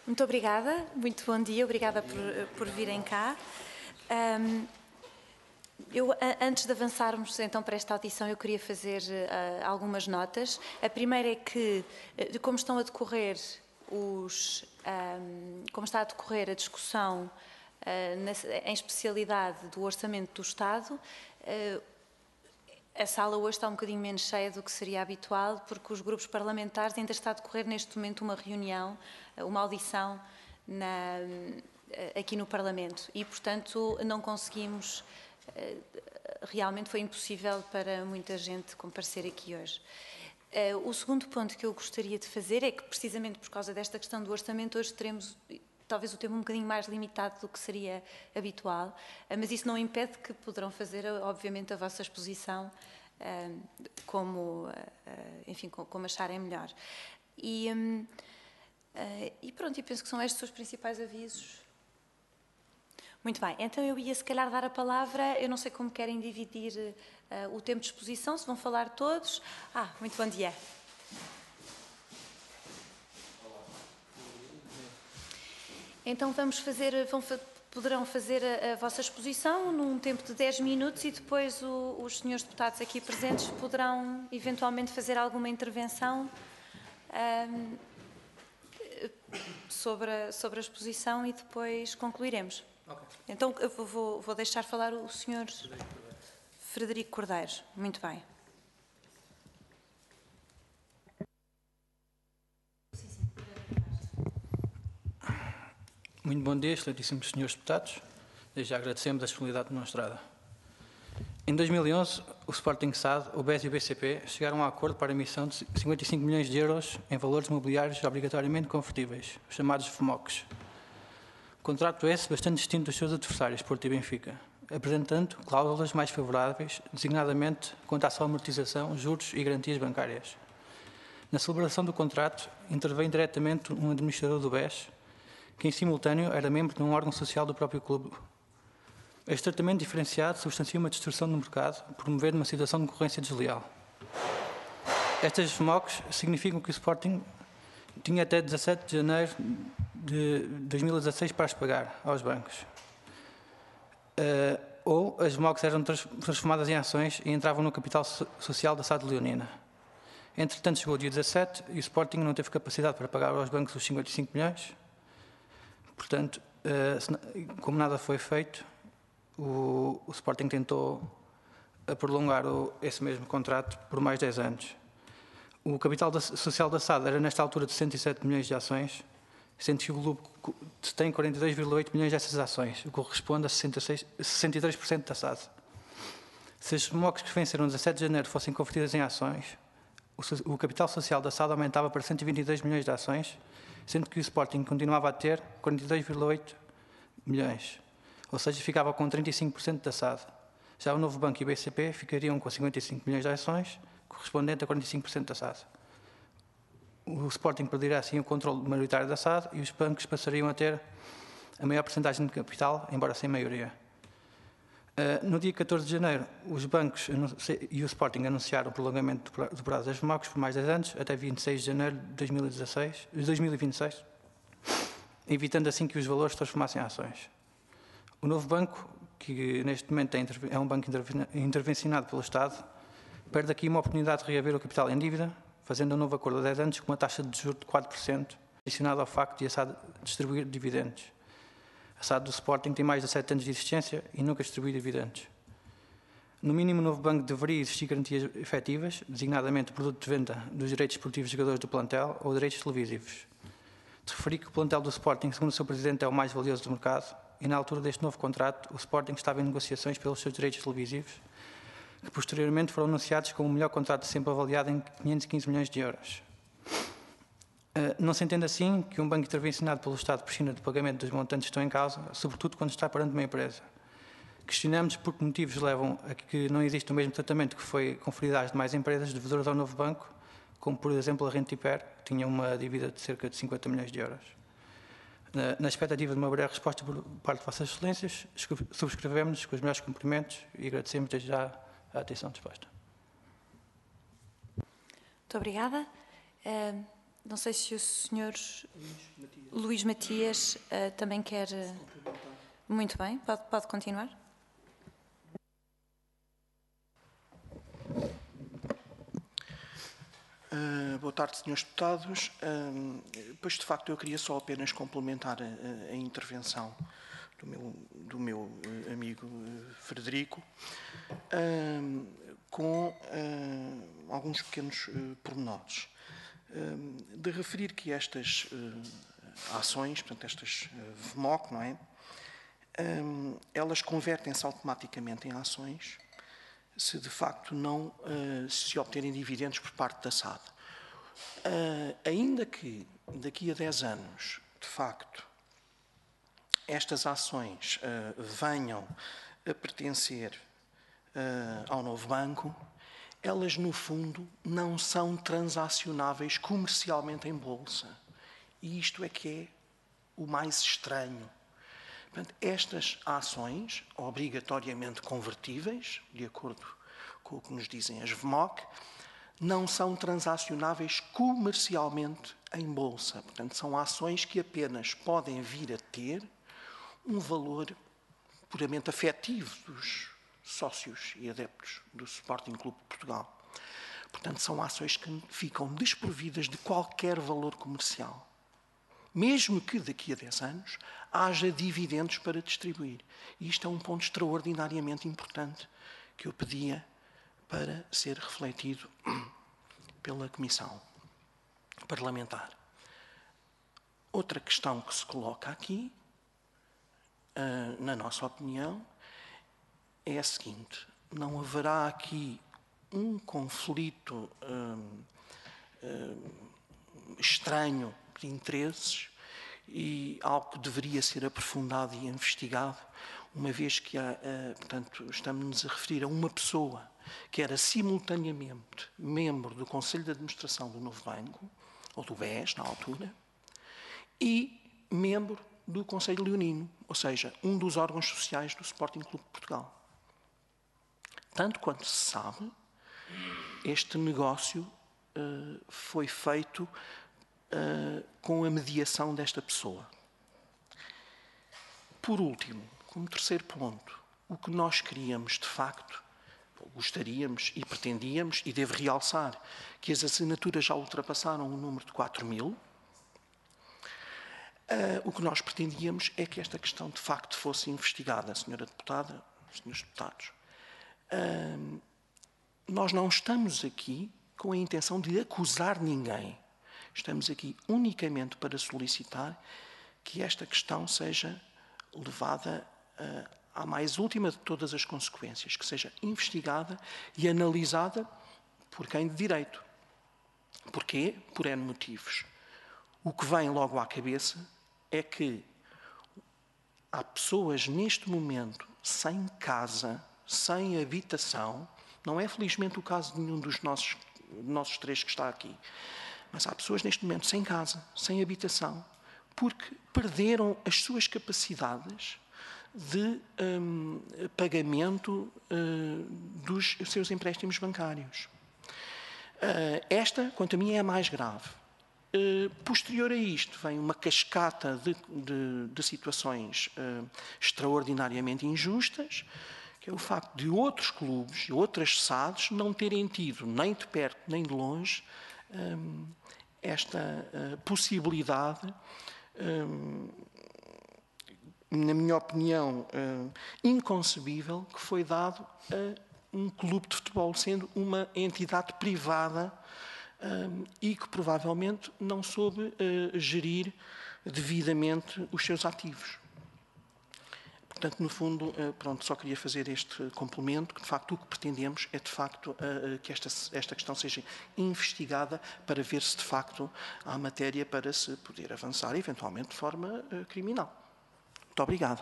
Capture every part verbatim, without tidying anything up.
Muito obrigada, muito bom dia, obrigada por, por virem cá. Um, eu, antes de avançarmos então para esta audição, eu queria fazer uh, algumas notas. A primeira é que, de como estão a decorrer os, um, como está a decorrer a discussão uh, na, em especialidade do Orçamento do Estado, uh, a sala hoje está um bocadinho menos cheia do que seria habitual, porque os grupos parlamentares ainda está a decorrer neste momento uma reunião, uma audição na, aqui no Parlamento e, portanto, não conseguimos, realmente foi impossível para muita gente comparecer aqui hoje. O segundo ponto que eu gostaria de fazer é que, precisamente por causa desta questão do orçamento, hoje teremos talvez o tempo um bocadinho mais limitado do que seria habitual, mas isso não impede que poderão fazer, obviamente, a vossa exposição como, enfim, como acharem melhor. E, e pronto, e penso que são estes os principais avisos. Muito bem, então eu ia se calhar dar a palavra, eu não sei como querem dividir uh, o tempo de exposição, se vão falar todos. Ah, muito bom dia. Então vamos fazer, vão, poderão fazer a, a vossa exposição num tempo de dez minutos e depois o, os senhores deputados aqui presentes poderão eventualmente fazer alguma intervenção um, sobre, a, sobre a exposição e depois concluiremos. Okay. Então eu vou, vou deixar falar o senhor Frederico Cordeiro. Muito bem. Muito bom dia, excelentíssimos senhores deputados. Desde já agradecemos a disponibilidade demonstrada. Em dois mil e onze, o Sporting S A D, o B E S e o B C P chegaram a um acordo para a emissão de cinquenta e cinco milhões de euros em valores mobiliários obrigatoriamente convertíveis, os chamados F M O Cs. Contrato esse bastante distinto dos seus adversários, Porto e Benfica, apresentando cláusulas mais favoráveis, designadamente quanto à sua amortização, juros e garantias bancárias. Na celebração do contrato, intervém diretamente um administrador do B E S, que em simultâneo era membro de um órgão social do próprio clube. Este tratamento diferenciado substancia uma distorção no mercado, promovendo uma situação de concorrência desleal. Estas F M O Cs significam que o Sporting tinha até dezassete de janeiro de dois mil e dezasseis para as pagar aos bancos. Uh, ou as F M O Cs eram transformadas em ações e entravam no capital social da S A D Leonina. Entretanto, chegou o dia dezassete e o Sporting não teve capacidade para pagar aos bancos os cinquenta e cinco milhões. Portanto, como nada foi feito, o, o Sporting tentou prolongar o, esse mesmo contrato por mais dez anos. O capital da, social da S A D era, nesta altura, de sessenta e sete milhões de ações, sendo que o clube tem quarenta e dois vírgula oito milhões dessas ações, o que corresponde a sessenta e seis, sessenta e três por cento da S A D. Se as F M O Cs que venceram no dezassete de janeiro fossem convertidas em ações, o, o capital social da S A D aumentava para cento e vinte e dois milhões de ações, sendo que o Sporting continuava a ter quarenta e dois vírgula oito milhões, ou seja, ficava com trinta e cinco por cento da S A D. Já o Novo Banco e o B C P ficariam com cinquenta e cinco milhões de ações, correspondente a quarenta e cinco por cento da S A D. O Sporting perderia assim o controle maioritário da S A D e os bancos passariam a ter a maior porcentagem de capital, embora sem maioria. Uh, no dia catorze de janeiro, os bancos e o Sporting anunciaram o prolongamento do prazo das F M O Cs por mais dez anos, até vinte e seis de janeiro de dois mil e dezasseis, dois mil e vinte e seis, evitando assim que os valores se transformassem em ações. O novo banco, que neste momento é um banco intervencionado pelo Estado, perde aqui uma oportunidade de reaver o capital em dívida, fazendo um novo acordo a dez anos com uma taxa de juros de quatro por cento, adicionado ao facto de a S A D distribuir dividendos. A S A D do Sporting tem mais de sete anos de existência e nunca distribui dividendos. No mínimo, o novo banco deveria existir garantias efetivas, designadamente o produto de venda dos direitos esportivos dos jogadores do plantel ou direitos televisivos. De referir que o plantel do Sporting, segundo o seu presidente, é o mais valioso do mercado e, na altura deste novo contrato, o Sporting estava em negociações pelos seus direitos televisivos, que posteriormente foram anunciados como o melhor contrato sempre avaliado em quinhentos e quinze milhões de euros. Não se entende assim que um banco intervencionado pelo Estado prescina do pagamento dos montantes que estão em causa, sobretudo quando está perante uma empresa. Questionamos por que motivos levam a que não existe o mesmo tratamento que foi conferido às demais empresas devedoras ao novo banco, como, por exemplo, a Rentiper, que tinha uma dívida de cerca de cinquenta milhões de euros. Na, na expectativa de uma breve resposta por parte de Vossas Excelências, subscrevemos-nos com os melhores cumprimentos e agradecemos desde já a atenção disposta. Muito obrigada. Uh... Não sei se o senhor Luís Matias uh, também quer... Uh... Muito bem, pode, pode continuar. Uh, boa tarde, senhores deputados. Uh, pois, de facto, eu queria só apenas complementar a, a intervenção do meu, do meu amigo Frederico uh, com uh, alguns pequenos uh, pormenores. Uh, de referir que estas uh, ações, portanto, estas uh, V M O C, não é? Uh, elas convertem-se automaticamente em ações se de facto não uh, se obterem dividendos por parte da S A D. Uh, ainda que daqui a dez anos, de facto, estas ações uh, venham a pertencer uh, ao novo banco, elas no fundo não são transacionáveis comercialmente em bolsa. E isto é que é o mais estranho. Portanto, estas ações, obrigatoriamente convertíveis, de acordo com o que nos dizem as V M O C, não são transacionáveis comercialmente em bolsa. Portanto, são ações que apenas podem vir a ter um valor puramente afetivo dos sócios e adeptos do Sporting Clube de Portugal. Portanto, são ações que ficam desprovidas de qualquer valor comercial. Mesmo que daqui a dez anos haja dividendos para distribuir. E isto é um ponto extraordinariamente importante que eu pedia para ser refletido pela Comissão Parlamentar. Outra questão que se coloca aqui, na nossa opinião, é a seguinte: não haverá aqui um conflito hum, hum, estranho de interesses e algo que deveria ser aprofundado e investigado, uma vez que há, uh, portanto, estamos-nos a referir a uma pessoa que era simultaneamente membro do Conselho de Administração do Novo Banco, ou do B E S, na altura, e membro do Conselho Leonino, ou seja, um dos órgãos sociais do Sporting Clube de Portugal. Tanto quanto se sabe, este negócio uh, foi feito Uh, com a mediação desta pessoa. Por último, como terceiro ponto, o que nós queríamos de facto, gostaríamos e pretendíamos, e devo realçar que as assinaturas já ultrapassaram o número de quatro mil, uh, o que nós pretendíamos é que esta questão de facto fosse investigada, senhora deputada, senhores deputados. Uh, nós não estamos aqui com a intenção de acusar ninguém. Estamos aqui unicamente para solicitar que esta questão seja levada uh, à mais última de todas as consequências, que seja investigada e analisada por quem de direito. Porquê? Por N motivos. O que vem logo à cabeça é que há pessoas neste momento sem casa, sem habitação, não é felizmente o caso de nenhum dos nossos, nossos três que está aqui, mas há pessoas neste momento sem casa, sem habitação, porque perderam as suas capacidades de um, pagamento uh, dos seus empréstimos bancários. Uh, esta, quanto a mim, é a mais grave. Uh, posterior a isto, vem uma cascata de, de, de situações uh, extraordinariamente injustas, que é o facto de outros clubes e outras S A Ds não terem tido, nem de perto nem de longe, um, esta uh, possibilidade, um, na minha opinião, uh, inconcebível, que foi dado a um clube de futebol, sendo uma entidade privada um, e que provavelmente não soube uh, gerir devidamente os seus ativos. Portanto, no fundo, pronto, só queria fazer este complemento, que de facto o que pretendemos é de facto que esta, esta questão seja investigada para ver se de facto há matéria para se poder avançar, eventualmente de forma criminal. Muito obrigado.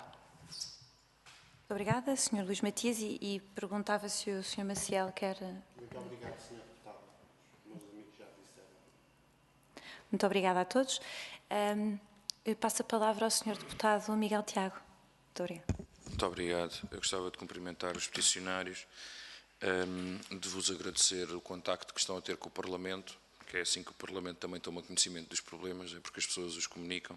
Muito obrigada, senhor Luís Matias, e, e perguntava se o senhor Maciel quer... Muito obrigado, senhor Deputado. Os meus amigos já disseram. Muito obrigada a todos. Um, eu passo a palavra ao senhor Deputado Miguel Tiago. Muito obrigado. Muito obrigado. Eu gostava de cumprimentar os peticionários, um, de vos agradecer o contacto que estão a ter com o Parlamento, que é assim que o Parlamento também toma conhecimento dos problemas, é porque as pessoas os comunicam.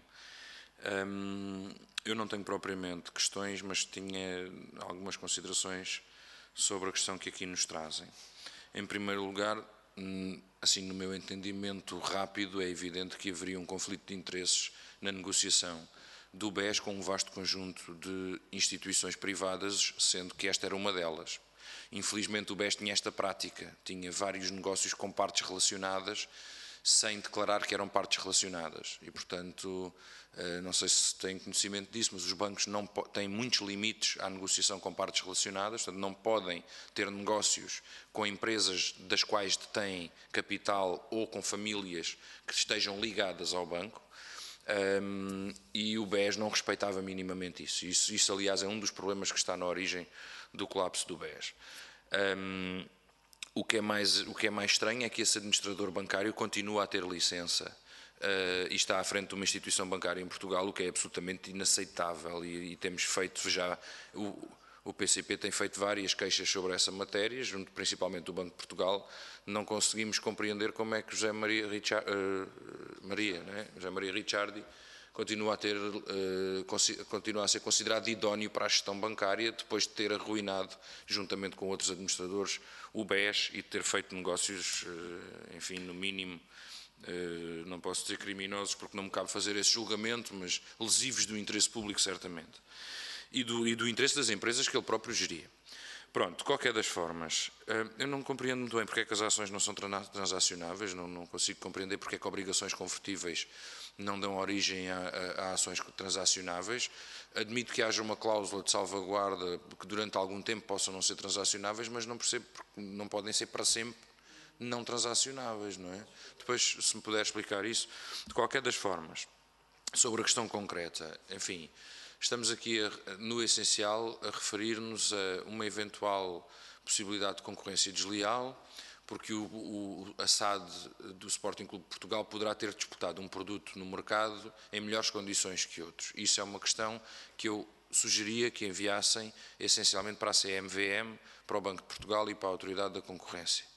Um, eu não tenho propriamente questões, mas tinha algumas considerações sobre a questão que aqui nos trazem. Em primeiro lugar, assim, no meu entendimento rápido, é evidente que haveria um conflito de interesses na negociação do B E S com um vasto conjunto de instituições privadas, sendo que esta era uma delas. Infelizmente o B E S tinha esta prática, tinha vários negócios com partes relacionadas, sem declarar que eram partes relacionadas. E, portanto, não sei se têm conhecimento disso, mas os bancos não têm muitos limites à negociação com partes relacionadas, portanto, não podem ter negócios com empresas das quais detêm capital ou com famílias que estejam ligadas ao banco. Um, e o B E S não respeitava minimamente isso. isso. Isso, aliás, é um dos problemas que está na origem do colapso do B E S. Um, o, que é mais, o que é mais estranho é que esse administrador bancário continua a ter licença uh, e está à frente de uma instituição bancária em Portugal, o que é absolutamente inaceitável, e, e temos feito já... O, O P C P tem feito várias queixas sobre essa matéria, junto principalmente do Banco de Portugal. Não conseguimos compreender como é que José Maria, Richard, uh, Maria, né? José Maria Ricciardi continua a, ter, uh, continua a ser considerado idóneo para a gestão bancária, depois de ter arruinado, juntamente com outros administradores, o B E S e de ter feito negócios, uh, enfim, no mínimo, uh, não posso dizer criminosos porque não me cabe fazer esse julgamento, mas lesivos do interesse público, certamente. E do, e do interesse das empresas que ele próprio geria. Pronto, de qualquer das formas, eu não compreendo muito bem porque é que as ações não são transacionáveis, não, não consigo compreender porque é que obrigações convertíveis não dão origem a, a, a ações transacionáveis. Admito que haja uma cláusula de salvaguarda que durante algum tempo possam não ser transacionáveis, mas não percebo porque não podem ser para sempre não transacionáveis, não é? Depois, se me puder explicar isso. De qualquer das formas, sobre a questão concreta, enfim... Estamos aqui, a, no essencial, a referir-nos a uma eventual possibilidade de concorrência desleal, porque o, o, a S A D do Sporting Clube de Portugal poderá ter disputado um produto no mercado em melhores condições que outros. Isso é uma questão que eu sugeria que enviassem essencialmente para a C M V M, para o Banco de Portugal e para a Autoridade da Concorrência.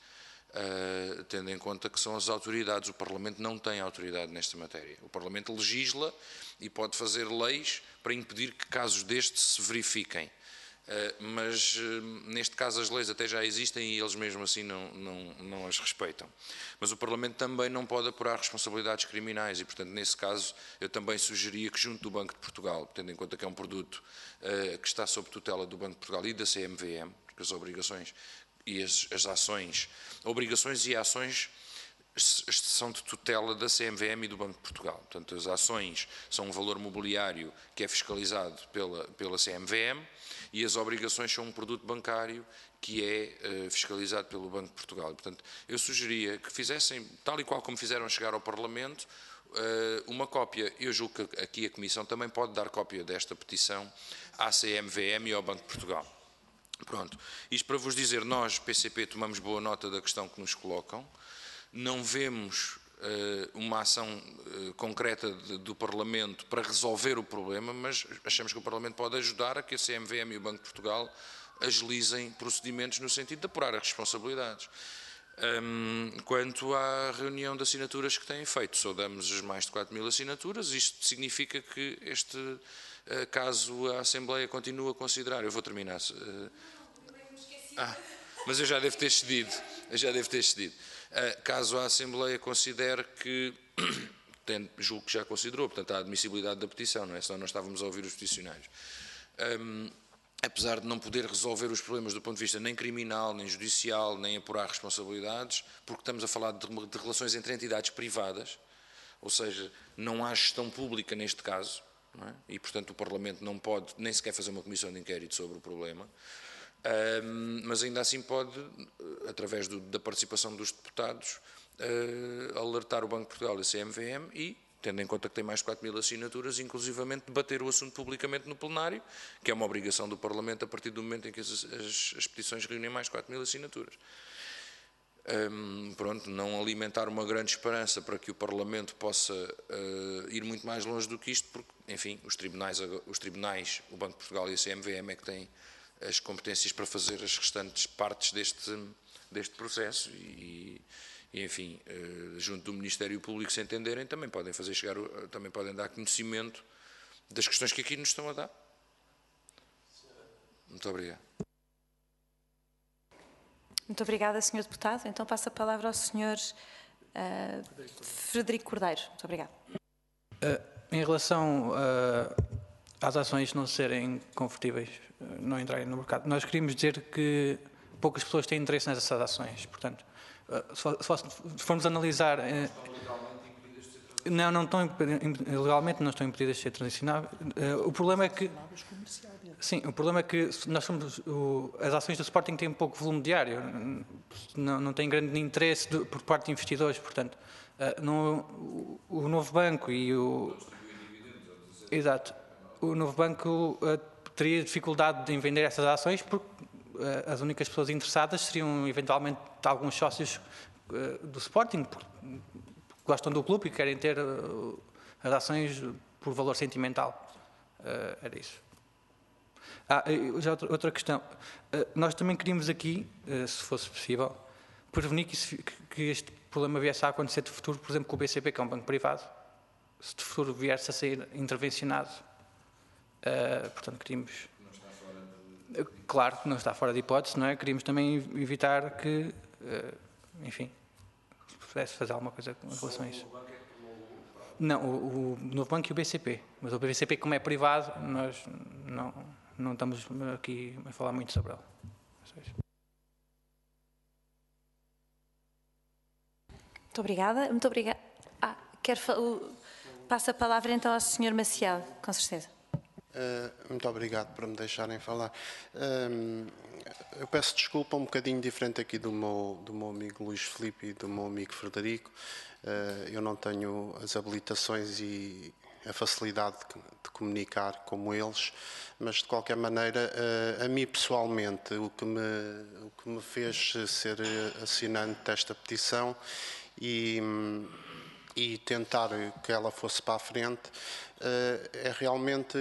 Uh, tendo em conta que são as autoridades, o Parlamento não tem autoridade nesta matéria. O Parlamento legisla e pode fazer leis para impedir que casos destes se verifiquem. Uh, mas, uh, neste caso, as leis até já existem e eles mesmo assim não, não, não as respeitam. Mas o Parlamento também não pode apurar responsabilidades criminais e, portanto, nesse caso, eu também sugeria que, junto do Banco de Portugal, tendo em conta que é um produto uh, que está sob tutela do Banco de Portugal e da C M V M, porque as obrigações e as, as ações, obrigações e ações são de tutela da C M V M e do Banco de Portugal. Portanto, as ações são um valor mobiliário que é fiscalizado pela, pela C M V M e as obrigações são um produto bancário que é uh, fiscalizado pelo Banco de Portugal. Portanto, eu sugeria que fizessem, tal e qual como fizeram chegar ao Parlamento, uh, uma cópia. Eu julgo que aqui a Comissão também pode dar cópia desta petição à C M V M e ao Banco de Portugal. Pronto, isto para vos dizer, nós, P C P, tomamos boa nota da questão que nos colocam, não vemos uh, uma ação uh, concreta de, do Parlamento para resolver o problema, mas achamos que o Parlamento pode ajudar a que a C M V M e o Banco de Portugal agilizem procedimentos no sentido de apurar as responsabilidades. Um, quanto à reunião de assinaturas que têm feito, saudamos as mais de quatro mil assinaturas, isto significa que este... Uh, caso a Assembleia continue a considerar, eu vou terminar, uh, ah, mas eu já devo ter cedido, eu já devo ter cedido, uh, caso a Assembleia considere que, tem, julgo que já considerou, portanto, a admissibilidade da petição, não é? Senão não estávamos a ouvir os peticionários. Um, apesar de não poder resolver os problemas do ponto de vista nem criminal, nem judicial, nem apurar responsabilidades, porque estamos a falar de, de relações entre entidades privadas, ou seja, não há gestão pública neste caso, não é? E, portanto, o Parlamento não pode nem sequer fazer uma comissão de inquérito sobre o problema, um, mas ainda assim pode, através do, da participação dos deputados, uh, alertar o Banco de Portugal e a C M V M e, tendo em conta que tem mais de quatro mil assinaturas, inclusivamente debater o assunto publicamente no plenário, que é uma obrigação do Parlamento a partir do momento em que as, as, as petições reúnem mais de quatro mil assinaturas. Um, pronto, não alimentar uma grande esperança para que o Parlamento possa uh, ir muito mais longe do que isto, porque, enfim, os tribunais, os tribunais, o Banco de Portugal e a C M V M é que têm as competências para fazer as restantes partes deste, deste processo e, e enfim, junto do Ministério Público se entenderem, também podem fazer chegar, também podem dar conhecimento das questões que aqui nos estão a dar. Muito obrigado. Muito obrigada, senhor Deputado. Então passo a palavra ao senhor uh, Frederico Cordeiro. Muito obrigado. Uh, em relação uh, às ações não serem convertíveis, uh, não entrarem no mercado, nós queríamos dizer que poucas pessoas têm interesse nessas ações. Portanto, uh, se, se formos analisar... Uh, não, não estão legalmente não estão impedidas de ser transicionáveis. Uh, o problema é que... Sim, o problema é que nós somos, o, as ações do Sporting têm um pouco volume diário, não, não têm grande interesse de, por parte de investidores, portanto, uh, no, o, o novo banco e o... Exato. O novo banco uh, teria dificuldade em vender essas ações porque uh, as únicas pessoas interessadas seriam eventualmente alguns sócios uh, do Sporting, porque gostam do clube e querem ter uh, as ações por valor sentimental. Uh, era isso. Ah, já outra, outra questão. Nós também queríamos aqui, se fosse possível, prevenir que, isso, que este problema viesse a acontecer de futuro, por exemplo, com o B C P, que é um banco privado, se de futuro viesse a ser intervencionado. Uh, portanto, queríamos... De... Claro que não está fora de hipótese, não é? Queríamos também evitar que, uh, enfim, se pudesse fazer alguma coisa em relação a isso. Não, o, o Novo Banco e o B C P. Mas o B C P, como é privado, nós não... Não estamos aqui a falar muito sobre ela. Muito obrigada. Muito obrigada. Ah, quero passo a palavra então ao senhor Maciel, com certeza. Uh, muito obrigado por me deixarem falar. Uh, eu peço desculpa, um bocadinho diferente aqui do meu, do meu amigo Luís Filipe e do meu amigo Frederico. Uh, eu não tenho as habilitações e a facilidade de, de comunicar como eles, mas de qualquer maneira, a, a mim pessoalmente, o que, me, o que me fez ser assinante desta petição e, e tentar que ela fosse para a frente, é realmente,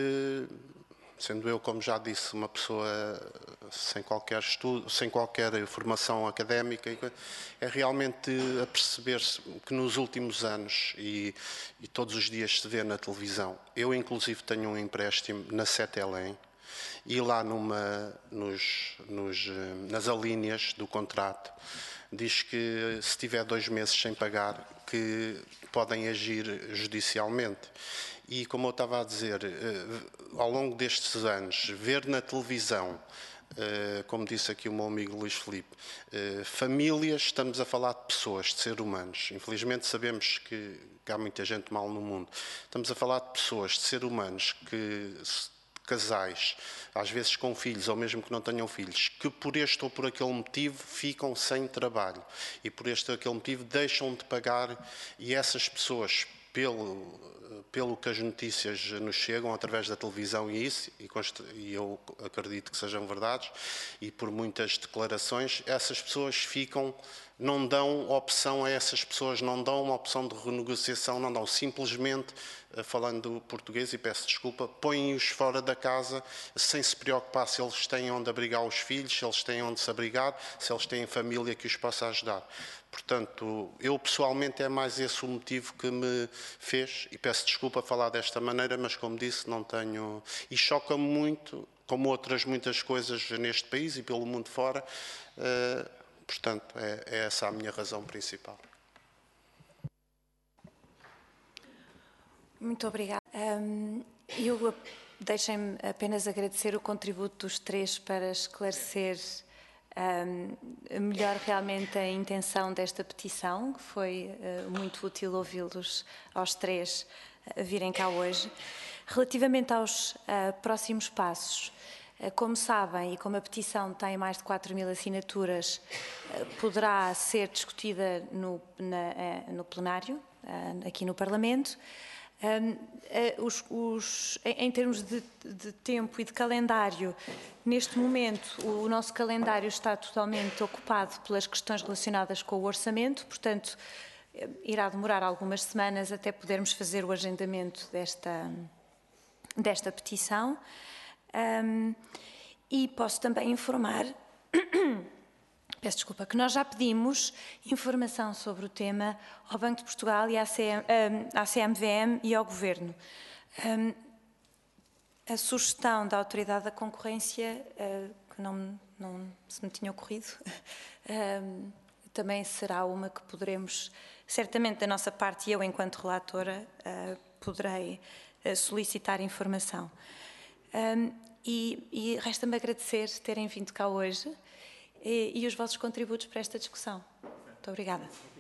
sendo eu, como já disse, uma pessoa sem qualquer estudo, sem qualquer formação académica, é realmente a perceber-se que nos últimos anos, e, e todos os dias se vê na televisão, eu inclusive tenho um empréstimo na sete Além, e lá numa, nos, nos, nas alíneas do contrato, diz que se tiver dois meses sem pagar, que podem agir judicialmente. E como eu estava a dizer, ao longo destes anos, ver na televisão, como disse aqui o meu amigo Luís Filipe, famílias, estamos a falar de pessoas, de seres humanos. Infelizmente sabemos que, que há muita gente mal no mundo. Estamos a falar de pessoas, de seres humanos, que, casais, às vezes com filhos, ou mesmo que não tenham filhos, que por este ou por aquele motivo ficam sem trabalho. E por este ou aquele motivo deixam de pagar, e essas pessoas, pelo... pelo que as notícias nos chegam através da televisão e isso, e eu acredito que sejam verdades, e por muitas declarações, essas pessoas ficam, não dão opção a essas pessoas, não dão uma opção de renegociação, não dão, simplesmente, falando português, e peço desculpa, põem-os fora da casa sem se preocupar se eles têm onde abrigar os filhos, se eles têm onde se abrigar, se eles têm família que os possa ajudar. Portanto, eu pessoalmente é mais esse o motivo que me fez, e peço desculpa falar desta maneira, mas como disse, não tenho... E choca-me muito, como outras muitas coisas neste país e pelo mundo fora, uh, portanto, é, é essa a minha razão principal. Muito obrigada. Um, eu deixem-me apenas agradecer o contributo dos três para esclarecer Um, melhor realmente a intenção desta petição, que foi uh, muito útil ouvi-los aos três uh, virem cá hoje. Relativamente aos uh, próximos passos, uh, como sabem, e como a petição tem mais de quatro mil assinaturas, uh, poderá ser discutida no, na, uh, no plenário, uh, aqui no Parlamento. Um, uh, os, os, em, em termos de, de tempo e de calendário, neste momento o nosso calendário está totalmente ocupado pelas questões relacionadas com o orçamento, portanto irá demorar algumas semanas até podermos fazer o agendamento desta, desta petição. Um, e posso também informar peço desculpa, que nós já pedimos informação sobre o tema ao Banco de Portugal e à C M V M e ao Governo. A sugestão da Autoridade da Concorrência, que não, não se me tinha ocorrido, também será uma que poderemos, certamente da nossa parte, e eu enquanto relatora, poderei solicitar informação. E, e resta-me agradecer terem vindo cá hoje e, e os vossos contributos para esta discussão. Muito obrigada.